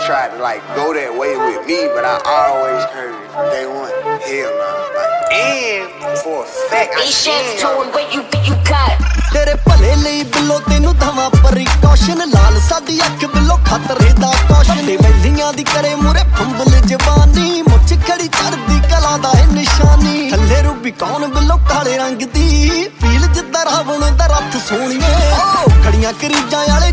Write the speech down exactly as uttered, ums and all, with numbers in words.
tried to like go that way with me, but I always heard day one, hell no. Like, and for a fact, I shit doing what you you got. तेरे भले ਲਈ ਬਿੱਲੋ ਤੈਨੂੰ ਦਵਾਂ precaution ਲਾਲ ਸਾਡੀ ਅੱਖ ਬਿੱਲੋ ਖਤਰੇ ਦਾ caution ਵੈਲੀਆਂ ਦੀ ਕਰੇ ਮੂਰੇ ਫੰਬਲ ਜ਼ਬਾਨੀ ਮੁੱਛ ਖੜੀ ਚੜਦੀ ਕਲਾ ਦਾ ਇਹ ਨਿਸ਼ਾਨੀ ਥੱਲੇ ਰੂਬੀ ਕੌਣ ਬਿੱਲੋ ਕਾਲੇ ਰੰਗ ਦੀ ਫੀਲ ਜਿੱਦਾਂ ਰਾਵਣ ਦਾ ਰੱਥ ਸੋਹਣੀਏ ਓ ਖੜੀਆਂ ਕਰੀਜਾਂ ਵਾਲੇ